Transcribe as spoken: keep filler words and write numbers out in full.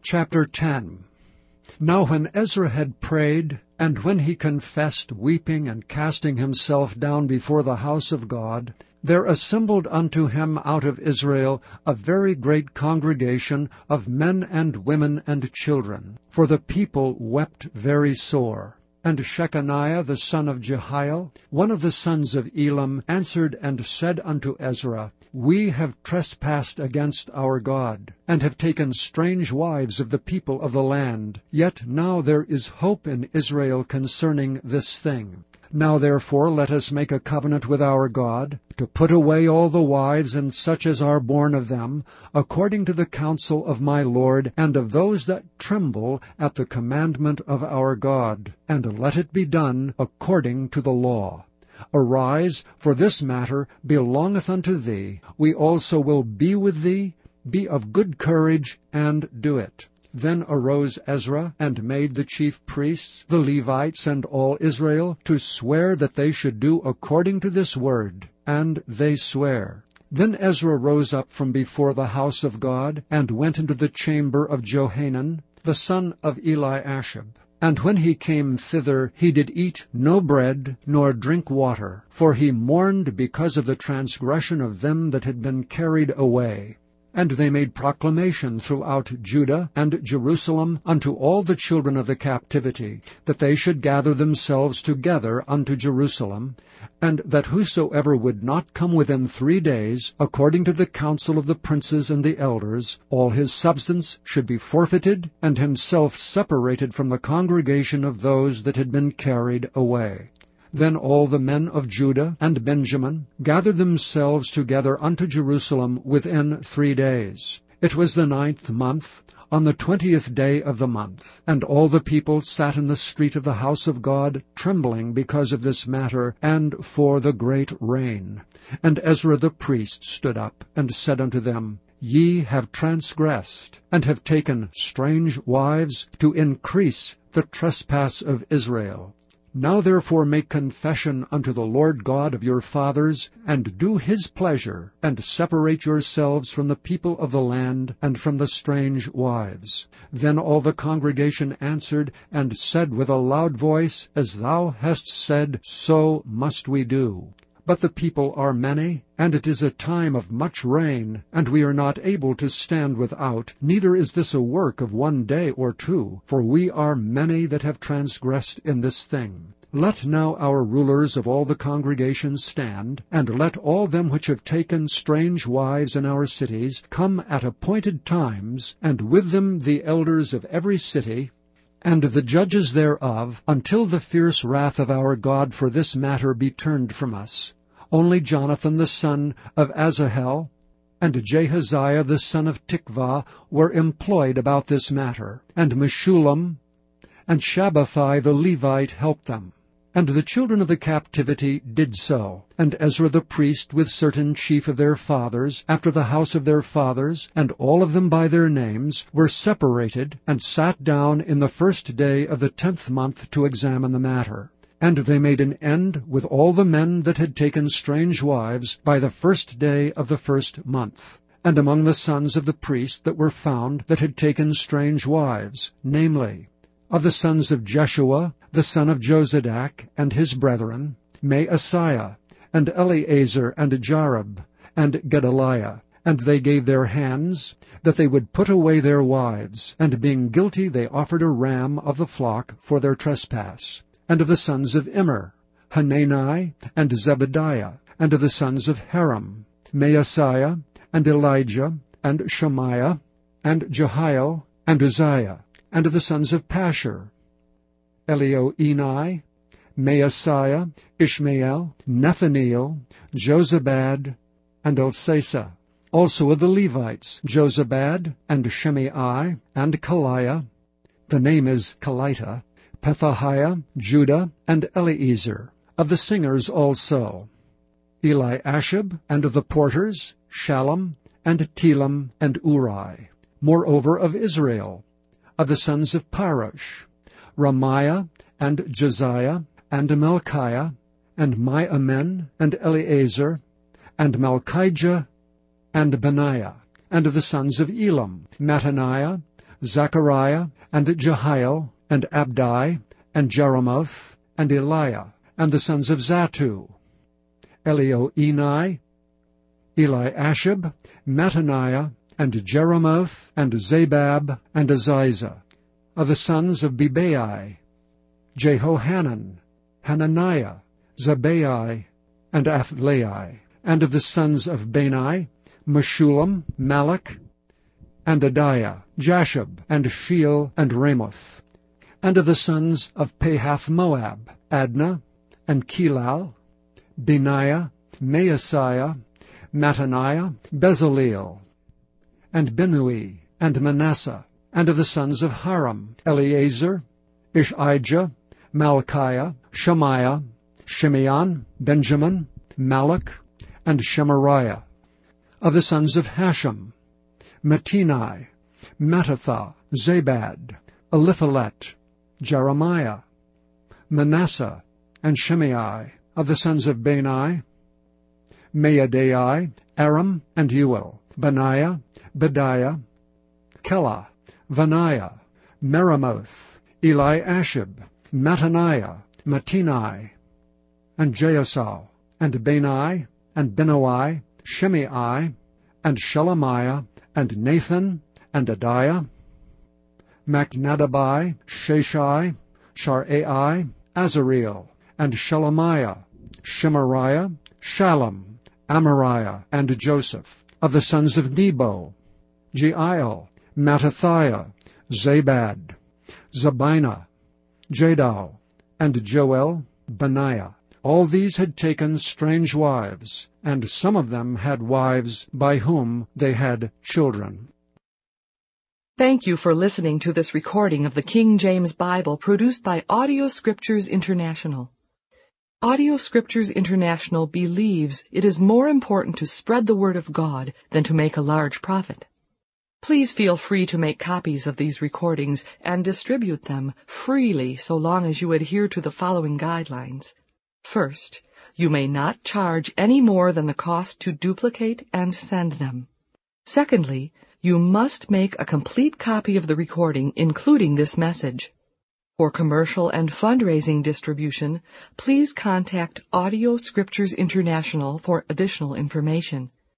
Chapter ten. Now when Ezra had prayed, and when he confessed, weeping and casting himself down before the house of God, there assembled unto him out of Israel a very great congregation of men and women and children, for the people wept very sore. And Shechaniah the son of Jehiel, one of the sons of Elam, answered and said unto Ezra, We have trespassed against our God, and have taken strange wives of the people of the land. Yet now there is hope in Israel concerning this thing. Now therefore let us make a covenant with our God, to put away all the wives and such as are born of them, according to the counsel of my Lord, and of those that tremble at the commandment of our God, and let it be done according to the law. Arise, for this matter belongeth unto thee. We also will be with thee. Be of good courage, and do it. Then arose Ezra, and made the chief priests, the Levites, and all Israel, to swear that they should do according to this word. And they sware. Then Ezra rose up from before the house of God, and went into the chamber of Johanan, the son of Eliashib. And when he came thither, he did eat no bread, nor drink water, for he mourned because of the transgression of them that had been carried away. And they made proclamation throughout Judah and Jerusalem unto all the children of the captivity, that they should gather themselves together unto Jerusalem, and that whosoever would not come within three days, according to the counsel of the princes and the elders, all his substance should be forfeited, and himself separated from the congregation of those that had been carried away. Then all the men of Judah and Benjamin gathered themselves together unto Jerusalem within three days. It was the ninth month, on the twentieth day of the month. And all the people sat in the street of the house of God, trembling because of this matter, and for the great rain. And Ezra the priest stood up, and said unto them, Ye have transgressed, and have taken strange wives, to increase the trespass of Israel. Now therefore make confession unto the Lord God of your fathers, and do his pleasure, and separate yourselves from the people of the land, and from the strange wives. Then all the congregation answered, and said with a loud voice, As thou hast said, so must we do. But the people are many, and it is a time of much rain, and we are not able to stand without, neither is this a work of one day or two, for we are many that have transgressed in this thing. Let now our rulers of all the congregations stand, and let all them which have taken strange wives in our cities come at appointed times, and with them the elders of every city, and the judges thereof, until the fierce wrath of our God for this matter be turned from us. Only Jonathan the son of Asahel, and Jehaziah the son of Tikvah were employed about this matter, and Meshullam and Shabbathai the Levite helped them. And the children of the captivity did so. And Ezra the priest with certain chief of their fathers, after the house of their fathers, and all of them by their names, were separated, and sat down in the first day of the tenth month to examine the matter. And they made an end with all the men that had taken strange wives by the first day of the first month. And among the sons of the priest that were found that had taken strange wives, namely, of the sons of Jeshua, the son of Jozadak, and his brethren, Maaseiah, and Eleazar, and Jarib, and Gedaliah. And they gave their hands, that they would put away their wives, and being guilty they offered a ram of the flock for their trespass. And of the sons of Immer, Hanani, and Zebediah, and of the sons of Haram, Maaseiah, and Elijah, and Shemaiah, and Jehiel, and Uzziah. And of the sons of Pashur, Elioenai, Maaseiah, Ishmael, Nethaniel, Jozabad, and Elsasah. Also of the Levites, Jozabad, and Shimei, and Kaliah, the name is Kelita, Pethahiah, Judah, and Eliezer. Of the singers also, Eliashib, and of the porters, Shallum, and Telem, and Uri. Moreover of Israel, of the sons of Parosh, Ramiah, and Josiah, and Melchiah, and Miamin, and Eleazar, and Malchijah, and Benaiah. And of the sons of Elam, Mattaniah, Zechariah, and Jehiel, and Abdi, and Jeremoth, and Eliah, and the sons of Zattu, Elioenai, Eliashib, Mattaniah, and Jeremoth, and Zabab, and Aziza, of the sons of Bebai, Jehohanan, Hananiah, Zabai, and Athlai, and of the sons of Bani, Meshullam, Malach, and Adiah, Jashub, and Sheel, and Ramoth, and of the sons of Pahath-Moab, Adnah, and Kelal, Benaiah, Maasiah, Mattaniah, Bezaleel, and Binui, and Manasseh, and of the sons of Haram, Eleazar, Ishijah, Malchiah, Shemaiah, Shimeon, Benjamin, Malach, and Shemariah, of the sons of Hashem, Mattani, Mattatha, Zabad, Eliphalet, Jeremiah, Manasseh, and Shimei, of the sons of Bani, Maadai, Aram, and Uel, Benaiah, Bediah, Kelah, Vaniah, Meremoth, Eliashib, Mattaniah, Mattenai, and Jaasau, and Bani, and Benoi, Shimei, and Shelemiah, and Nathan, and Adiah, Machnadabai, Sheshai, Sharai, Azareel, and Shelemiah, Shemariah, Shallum, Amariah, and Joseph, of the sons of Nebo, Jeiel, Mattathiah, Zabad, Zabina, Jadal, and Joel, Benaiah. All these had taken strange wives, and some of them had wives by whom they had children. Thank you for listening to this recording of the King James Bible produced by Audio Scriptures International. Audio Scriptures International believes it is more important to spread the Word of God than to make a large profit. Please feel free to make copies of these recordings and distribute them freely so long as you adhere to the following guidelines. First, you may not charge any more than the cost to duplicate and send them. Secondly, you must make a complete copy of the recording, including this message. For commercial and fundraising distribution, please contact Audio Scriptures International for additional information.